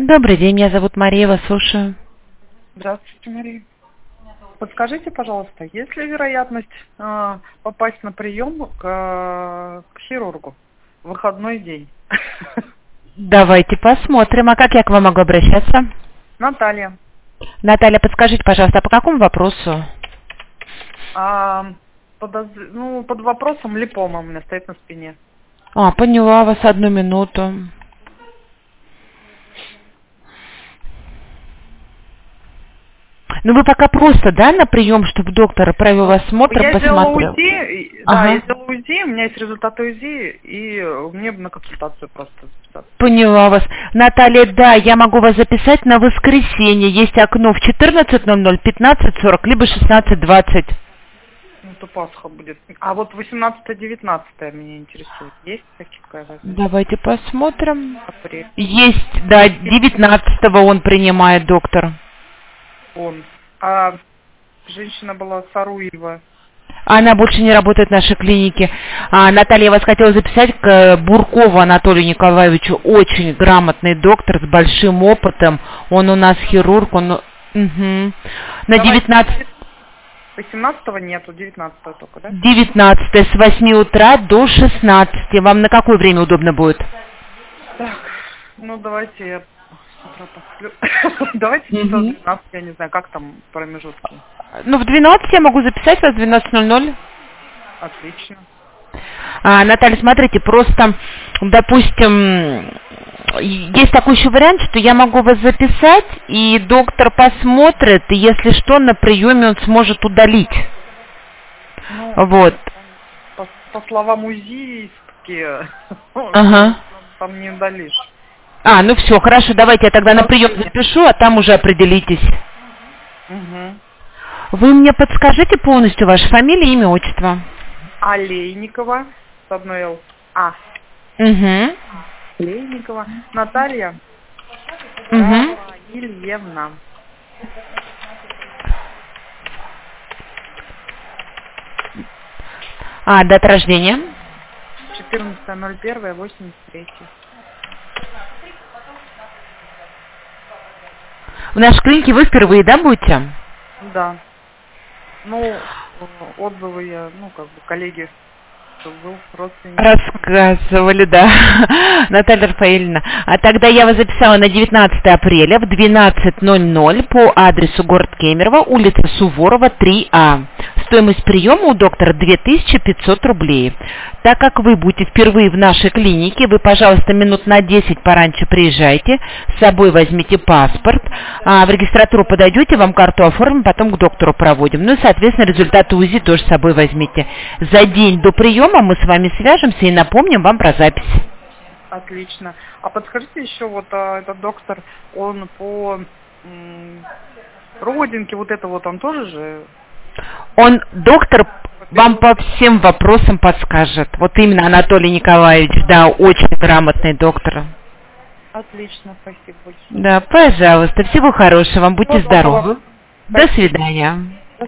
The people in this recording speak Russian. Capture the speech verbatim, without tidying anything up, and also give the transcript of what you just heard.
Добрый день, меня зовут Мария, вас слушаю. Здравствуйте, Мария. Подскажите, пожалуйста, есть ли вероятность э, попасть на прием к, э, к хирургу в выходной день? Давайте посмотрим. А как я к вам могу обращаться? Наталья. Наталья, подскажите, пожалуйста, а по какому вопросу? А, подоз... ну, под вопросом липома у меня стоит на спине. А, поняла вас, одну минуту. Ну вы пока просто, да, на прием, чтобы доктор провел осмотр, я посмотрел? Сделала УЗИ, ага. Да, я сделала УЗИ, у меня есть результаты УЗИ, и мне на консультацию просто записаться. Поняла вас. Наталья, да, я могу вас записать на воскресенье. Есть окно в четырнадцать ноль ноль, пятнадцать сорок, либо шестнадцать двадцать. Ну, то Пасха будет. А вот восемнадцатое-девятнадцатое меня интересует. Есть какая возможность? Давайте посмотрим. Апрель. Есть, да, девятнадцатого он принимает, доктор. Он. А женщина была Саруева. Она больше не работает в нашей клинике. А, Наталья, я вас хотела записать к Буркову Анатолию Николаевичу. Очень грамотный доктор с большим опытом. Он у нас хирург. Он... Угу. На девятнадцатое... восемнадцатого нету, девятнадцатого только, да? девятнадцатое с восьми утра до шестнадцати. Вам на какое время удобно будет? Так, ну давайте я с утра посплю. Давайте часов в двенадцать, я не знаю, как там промежутки. Ну, в двенадцать я могу записать вас в двенадцать ноль ноль. Отлично. А, Наталья, смотрите, просто, допустим, есть такой еще вариант, что я могу вас записать, и доктор посмотрит, и если что, на приеме он сможет удалить. Ну, вот. По, по словам УЗИ-ские, ага. там не удалишь. А, ну все, хорошо, давайте я тогда на прием запишу, а там уже определитесь. Угу. Вы мне подскажите полностью ваша фамилия, имя, отчество? Олейникова, с одной Л. А. Угу. Олейникова. Наталья. Угу. Ильевна. А, дата рождения? четырнадцатое ноль первое восемьдесят три. В нашей клинике вы впервые, да, будете? Да. Ну, отзывы я, ну, как бы, коллеги, кто был, родственники. Рассказывали, да. Наталья Рафаэльевна. А тогда я вас записала на девятнадцатое апреля в двенадцать ноль ноль по адресу город Кемерово, улица Суворова, три А. Стоимость приема у доктора две тысячи пятьсот рублей. Так как вы будете впервые в нашей клинике, вы, пожалуйста, минут на десять пораньше приезжайте, с собой возьмите паспорт, а в регистратуру подойдете, вам карту оформим, потом к доктору проводим. Ну и, соответственно, результаты УЗИ тоже с собой возьмите. За день до приема мы с вами свяжемся и напомним вам про запись. Отлично. А подскажите еще, вот а, этот доктор, он по м, родинке, вот это вот, он тоже же... Он, доктор, вам по всем вопросам подскажет. Вот именно Анатолий Николаевич, да, очень грамотный доктор. Отлично, спасибо большое. Да, пожалуйста, всего хорошего, вам будьте Вот, здоровы. вот, До свидания.